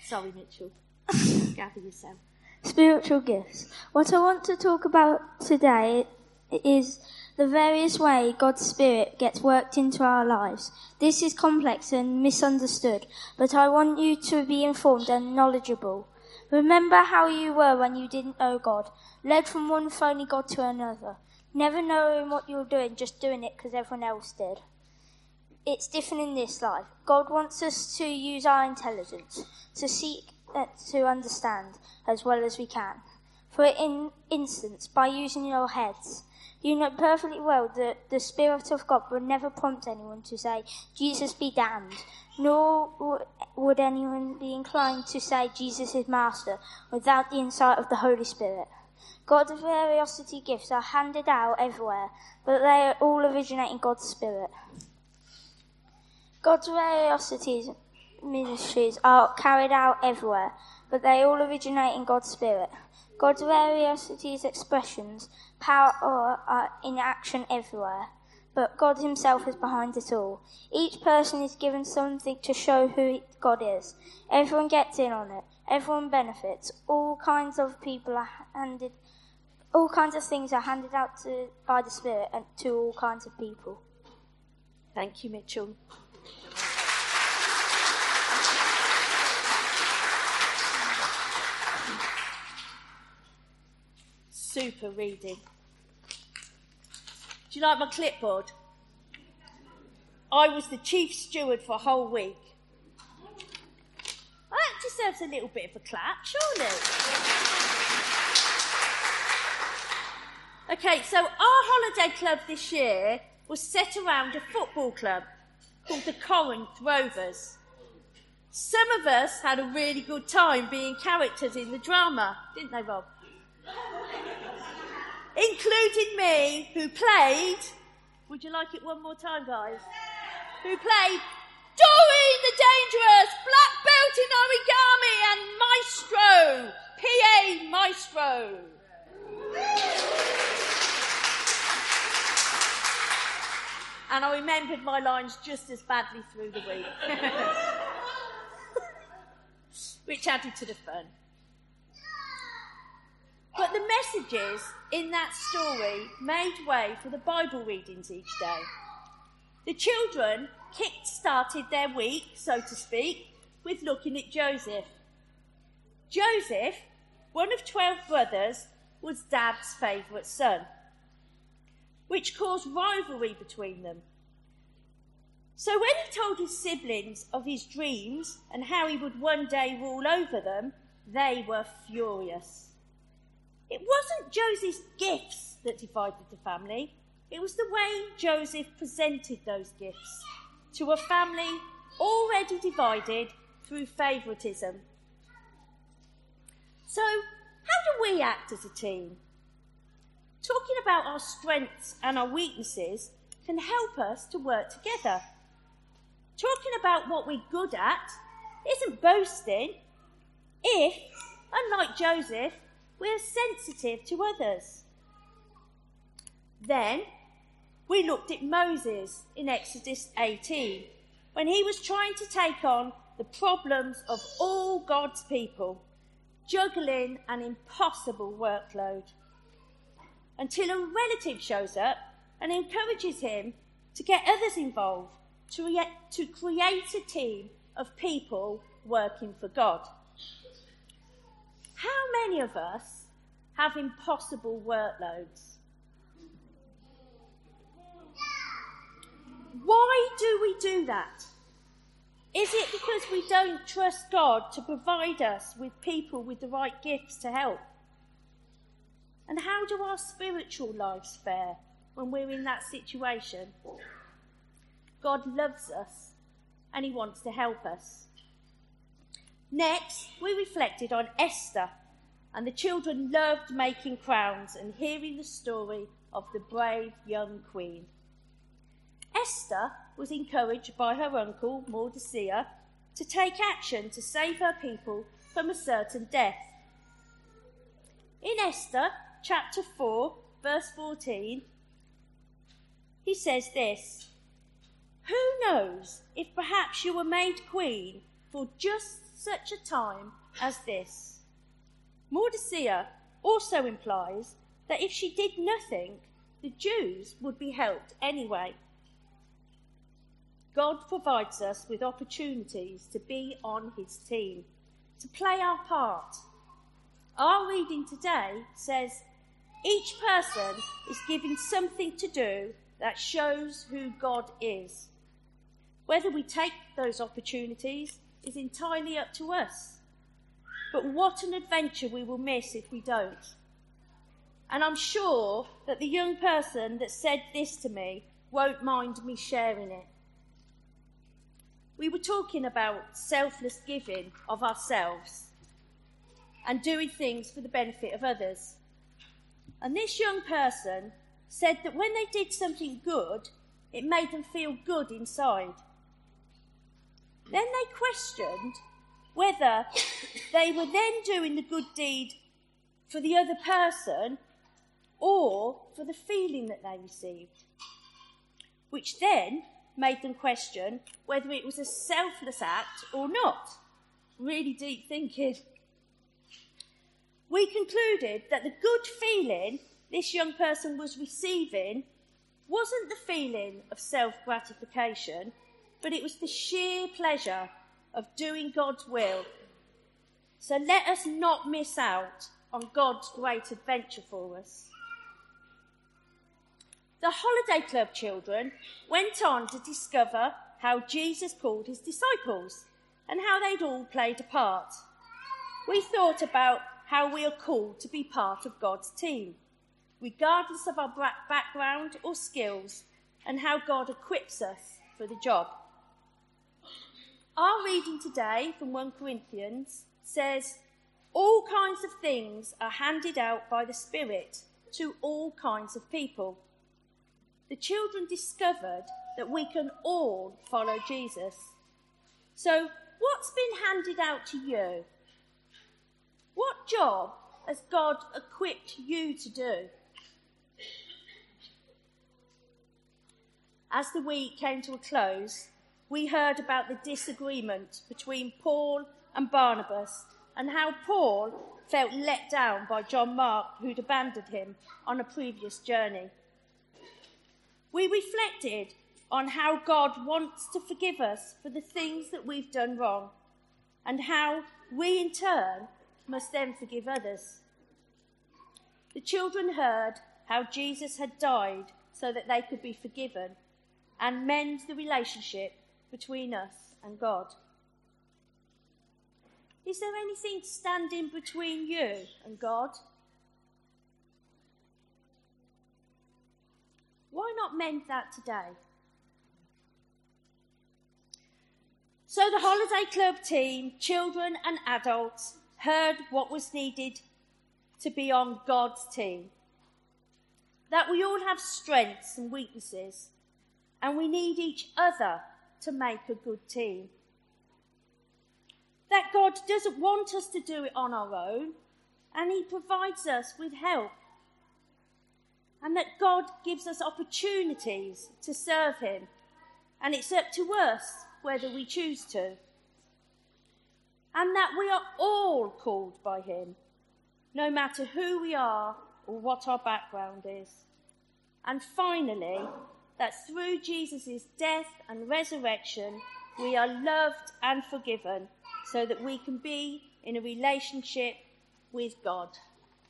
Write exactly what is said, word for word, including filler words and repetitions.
Sorry, Mitchell. Gather yourself. Spiritual gifts. What I want to talk about today is the various ways God's Spirit gets worked into our lives. This is complex and misunderstood, but I want you to be informed and knowledgeable. Remember how you were when you didn't know God, led from one phony God to another, never knowing what you were doing, just doing it because everyone else did. It's different in this life. God wants us to use our intelligence, to seek uh, to understand as well as we can. For in instance, by using your heads, you know perfectly well that the Spirit of God would never prompt anyone to say, Jesus be damned, nor would anyone be inclined to say, Jesus is Master, without the insight of the Holy Spirit. God's variosity gifts are handed out everywhere, but they all originate in God's Spirit. God's variosity ministries are carried out everywhere, but they all originate in God's Spirit. God's variosity's expressions, power are in action everywhere, but God himself is behind it all. Each person is given something to show who God is. Everyone gets in on it. Everyone benefits. All kinds of people are handed, all kinds of things are handed out to, by the Spirit and to all kinds of people. Thank you, Mitchell. Super reading. Do you like my clipboard? I was the chief steward for a whole week. That deserves a little bit of a clap, surely. Okay, so our holiday club this year was set around a football club called the Corinth Rovers. Some of us had a really good time being characters in the drama, didn't they, Rob? Including me, who played, would you like it one more time, guys? Who played Doreen the Dangerous, black belt in origami, and Maestro, P A Maestro. And I remembered my lines just as badly through the week. Which added to the fun. But the messages in that story made way for the Bible readings each day. The children kick-started their week, so to speak, with looking at Joseph. Joseph, one of twelve brothers, was Dad's favourite son, which caused rivalry between them. So when he told his siblings of his dreams and how he would one day rule over them, they were furious. It wasn't Joseph's gifts that divided the family. It was the way Joseph presented those gifts to a family already divided through favouritism. So, how do we act as a team? Talking about our strengths and our weaknesses can help us to work together. Talking about what we're good at isn't boasting if, unlike Joseph, we're sensitive to others. Then we looked at Moses in Exodus eighteen, when he was trying to take on the problems of all God's people, juggling an impossible workload, until a relative shows up and encourages him to get others involved, to, re- to create a team of people working for God. How many of us have impossible workloads? Why do we do that? Is it because we don't trust God to provide us with people with the right gifts to help? And how do our spiritual lives fare when we're in that situation? God loves us and he wants to help us. Next, we reflected on Esther, and the children loved making crowns and hearing the story of the brave young queen. Esther was encouraged by her uncle, Mordecai, to take action to save her people from a certain death. In Esther, chapter four, verse fourteen, he says this: "Who knows if perhaps you were made queen for just such a time as this. Mordecai also implies that if she did nothing, the Jews would be helped anyway. God provides us with opportunities to be on his team, to play our part. Our reading today says each person is given something to do that shows who God is. Whether we take those opportunities is entirely up to us. But what an adventure we will miss if we don't. And I'm sure that the young person that said this to me won't mind me sharing it. We were talking about selfless giving of ourselves and doing things for the benefit of others. And this young person said that when they did something good, it made them feel good inside. Then they questioned whether they were then doing the good deed for the other person or for the feeling that they received, which then made them question whether it was a selfless act or not. Really deep thinking. We concluded that the good feeling this young person was receiving wasn't the feeling of self-gratification, but it was the sheer pleasure of doing God's will. So let us not miss out on God's great adventure for us. The Holiday Club children went on to discover how Jesus called his disciples and how they'd all played a part. We thought about how we are called to be part of God's team, regardless of our background or skills, and how God equips us for the job. Our reading today from First Corinthians says, all kinds of things are handed out by the Spirit to all kinds of people. The children discovered that we can all follow Jesus. So, what's been handed out to you? What job has God equipped you to do? As the week came to a close, we heard about the disagreement between Paul and Barnabas and how Paul felt let down by John Mark, who'd abandoned him on a previous journey. We reflected on how God wants to forgive us for the things that we've done wrong and how we in turn must then forgive others. The children heard how Jesus had died so that they could be forgiven and mend the relationship between us and God. Is there anything standing between you and God? Why not mend that today? So the Holiday Club team, children and adults, heard what was needed to be on God's team. That we all have strengths and weaknesses, and we need each other to make a good team. That God doesn't want us to do it on our own, and he provides us with help. And that God gives us opportunities to serve him, and it's up to us whether we choose to. And that we are all called by him, no matter who we are or what our background is. And finally, that through Jesus' death and resurrection, we are loved and forgiven so that we can be in a relationship with God.